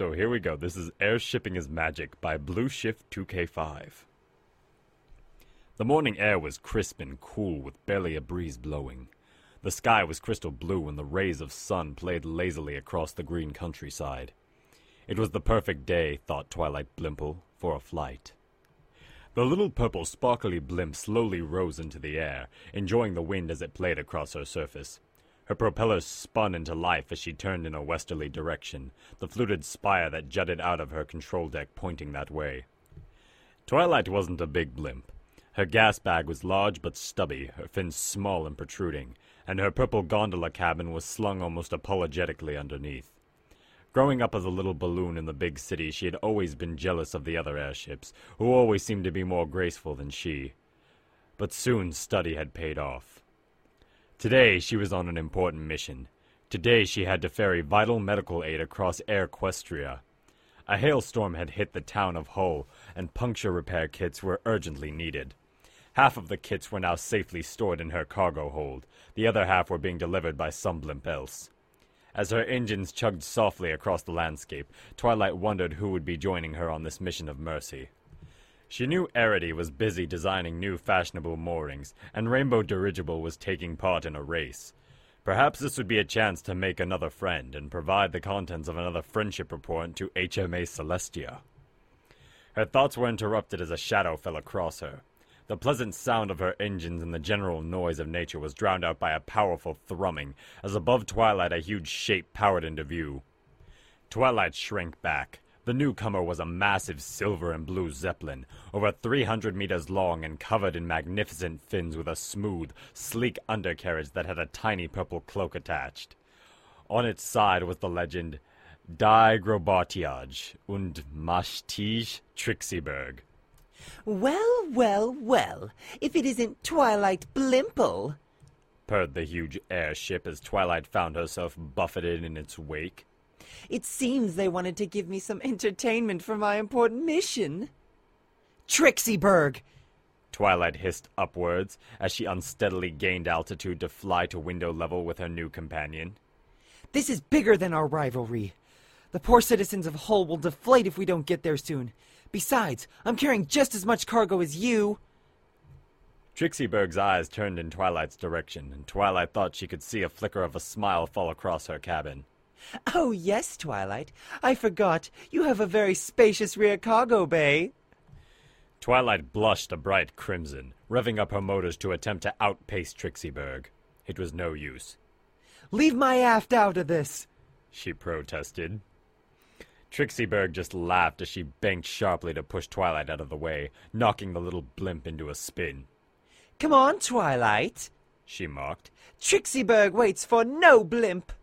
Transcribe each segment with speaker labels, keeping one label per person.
Speaker 1: So here we go. This is Airshipping is Magic by Blue Shift 2K5. The morning air was crisp and cool with barely a breeze blowing. The sky was crystal blue and the rays of sun played lazily across the green countryside. It was the perfect day, thought Twilight Blimple, for a flight. The little purple sparkly blimp slowly rose into the air, enjoying the wind as it played across her surface. Her propellers spun into life as she turned in a westerly direction, the fluted spire that jutted out of her control deck pointing that way. Twilight wasn't a big blimp. Her gas bag was large but stubby, her fins small and protruding, and her purple gondola cabin was slung almost apologetically underneath. Growing up as a little balloon in the big city, she had always been jealous of the other airships, who always seemed to be more graceful than she. But soon study had paid off. Today she was on an important mission. Today she had to ferry vital medical aid across Air Equestria. A hailstorm had hit the town of Hull, and puncture repair kits were urgently needed. Half of the kits were now safely stored in her cargo hold. The other half were being delivered by some blimp else. As her engines chugged softly across the landscape, Twilight wondered who would be joining her on this mission of mercy. She knew Arity was busy designing new fashionable moorings, and Rainbow Dirigible was taking part in a race. Perhaps this would be a chance to make another friend and provide the contents of another friendship report to HMA Celestia. Her thoughts were interrupted as a shadow fell across her. The pleasant sound of her engines and the general noise of nature was drowned out by a powerful thrumming, as above Twilight a huge shape powered into view. Twilight shrank back. The newcomer was a massive silver and blue Zeppelin, over 300 meters long and covered in magnificent fins with a smooth, sleek undercarriage that had a tiny purple cloak attached. On its side was the legend, Die Grobotiage und Machtige Trixieberg.
Speaker 2: Well, well, well, if it isn't Twilight Blimple,
Speaker 1: purred the huge airship as Twilight found herself buffeted in its wake.
Speaker 2: It seems they wanted to give me some entertainment for my important mission. Trixieberg!
Speaker 1: Twilight hissed upwards as she unsteadily gained altitude to fly to window level with her new companion.
Speaker 2: This is bigger than our rivalry. The poor citizens of Hull will deflate if we don't get there soon. Besides, I'm carrying just as much cargo as you.
Speaker 1: Trixieberg's eyes turned in Twilight's direction, and Twilight thought she could see a flicker of a smile fall across her cabin.
Speaker 2: Oh, yes, Twilight. I forgot. You have a very spacious rear cargo bay.
Speaker 1: Twilight blushed a bright crimson, revving up her motors to attempt to outpace Trixieberg. It was no use.
Speaker 2: Leave my aft out of this,
Speaker 1: she protested. Trixieberg just laughed as she banked sharply to push Twilight out of the way, knocking the little blimp into a spin.
Speaker 2: Come on, Twilight,
Speaker 1: she mocked.
Speaker 2: Trixieberg waits for no blimp.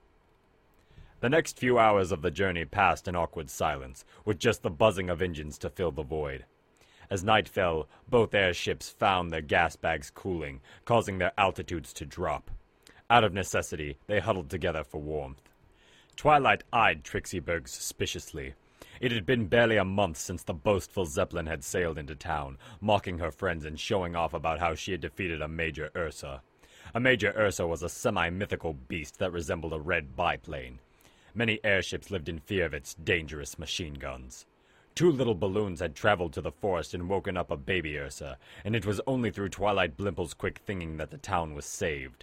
Speaker 1: The next few hours of the journey passed in awkward silence, with just the buzzing of engines to fill the void. As night fell, both airships found their gas bags cooling, causing their altitudes to drop. Out of necessity, they huddled together for warmth. Twilight eyed Trixieberg suspiciously. It had been barely a month since the boastful Zeppelin had sailed into town, mocking her friends and showing off about how she had defeated a Major Ursa. A Major Ursa was a semi-mythical beast that resembled a red biplane. Many airships lived in fear of its dangerous machine guns. 2 little balloons had traveled to the forest and woken up a baby Ursa, and it was only through Twilight Blimple's quick thinking that the town was saved.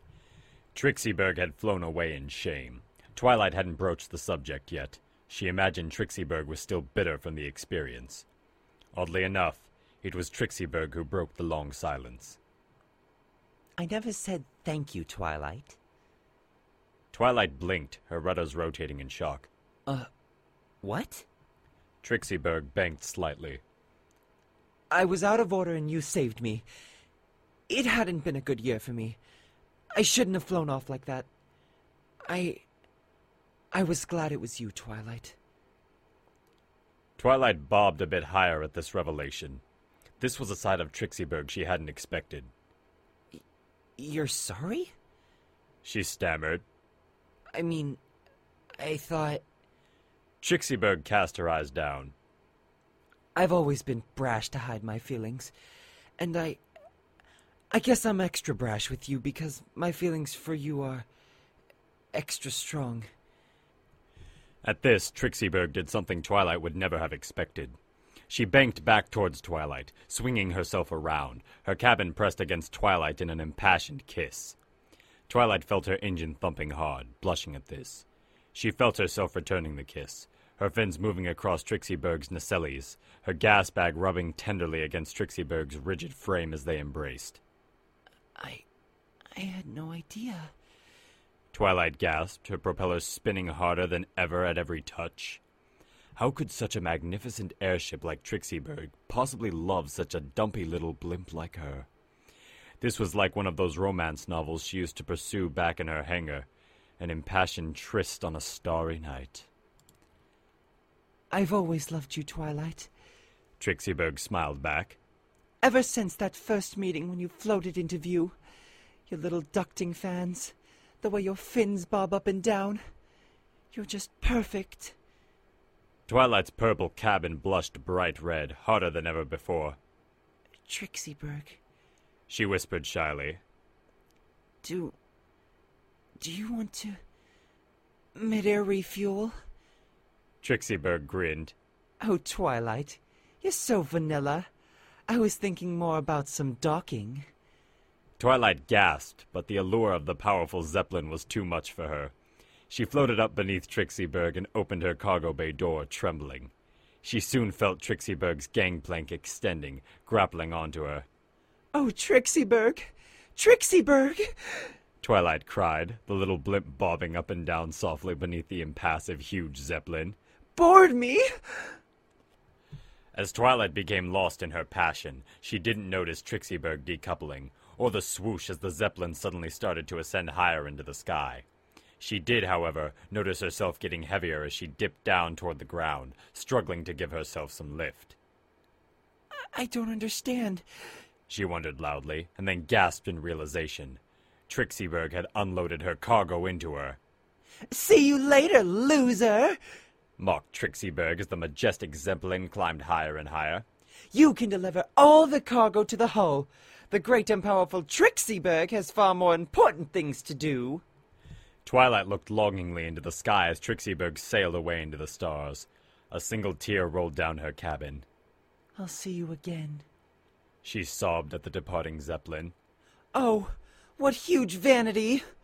Speaker 1: Trixieberg had flown away in shame. Twilight hadn't broached the subject yet. She imagined Trixieberg was still bitter from the experience. Oddly enough, it was Trixieberg who broke the long silence.
Speaker 2: I never said thank you, Twilight.
Speaker 1: Twilight blinked, her rudders rotating in shock.
Speaker 2: What?
Speaker 1: Trixieberg banked slightly.
Speaker 2: I was out of order and you saved me. It hadn't been a good year for me. I shouldn't have flown off like that. I was glad it was you, Twilight.
Speaker 1: Twilight bobbed a bit higher at this revelation. This was a side of Trixieberg she hadn't expected.
Speaker 2: You're sorry?
Speaker 1: She stammered.
Speaker 2: I mean, I thought...
Speaker 1: Trixieberg cast her eyes down.
Speaker 2: I've always been brash to hide my feelings, and I guess I'm extra brash with you because my feelings for you are extra strong.
Speaker 1: At this, Trixieberg did something Twilight would never have expected. She banked back towards Twilight, swinging herself around, her cabin pressed against Twilight in an impassioned kiss. Twilight felt her engine thumping hard, blushing at this. She felt herself returning the kiss, her fins moving across Trixieberg's nacelles, her gas bag rubbing tenderly against Trixieberg's rigid frame as they embraced.
Speaker 2: I had no idea.
Speaker 1: Twilight gasped, her propellers spinning harder than ever at every touch. How could such a magnificent airship like Trixieberg possibly love such a dumpy little blimp like her? This was like one of those romance novels she used to pursue back in her hangar, an impassioned tryst on a starry night.
Speaker 2: I've always loved you, Twilight.
Speaker 1: Trixieberg smiled back.
Speaker 2: Ever since that first meeting when you floated into view. Your little ducting fans. The way your fins bob up and down. You're just perfect.
Speaker 1: Twilight's purple cabin blushed bright red, hotter than ever before.
Speaker 2: Trixieberg,
Speaker 1: she whispered shyly.
Speaker 2: Do you want to mid-air refuel?
Speaker 1: Trixieberg grinned.
Speaker 2: Oh, Twilight, you're so vanilla. I was thinking more about some docking.
Speaker 1: Twilight gasped, but the allure of the powerful Zeppelin was too much for her. She floated up beneath Trixieberg and opened her cargo bay door, trembling. She soon felt Trixieberg's gangplank extending, grappling onto her.
Speaker 2: Oh, Trixieberg! Trixieberg!
Speaker 1: Twilight cried, the little blimp bobbing up and down softly beneath the impassive, huge Zeppelin.
Speaker 2: Board me!
Speaker 1: As Twilight became lost in her passion, she didn't notice Trixieberg decoupling, or the swoosh as the Zeppelin suddenly started to ascend higher into the sky. She did, however, notice herself getting heavier as she dipped down toward the ground, struggling to give herself some lift.
Speaker 2: I don't understand,
Speaker 1: she wondered loudly, and then gasped in realization. Trixieberg had unloaded her cargo into her.
Speaker 2: See you later, loser!
Speaker 1: Mocked Trixieberg as the majestic Zeppelin climbed higher and higher.
Speaker 2: You can deliver all the cargo to the hull. The great and powerful Trixieberg has far more important things to do.
Speaker 1: Twilight looked longingly into the sky as Trixieberg sailed away into the stars. A single tear rolled down her cabin.
Speaker 2: I'll see you again.
Speaker 1: She sobbed at the departing Zeppelin.
Speaker 2: Oh, what huge vanity!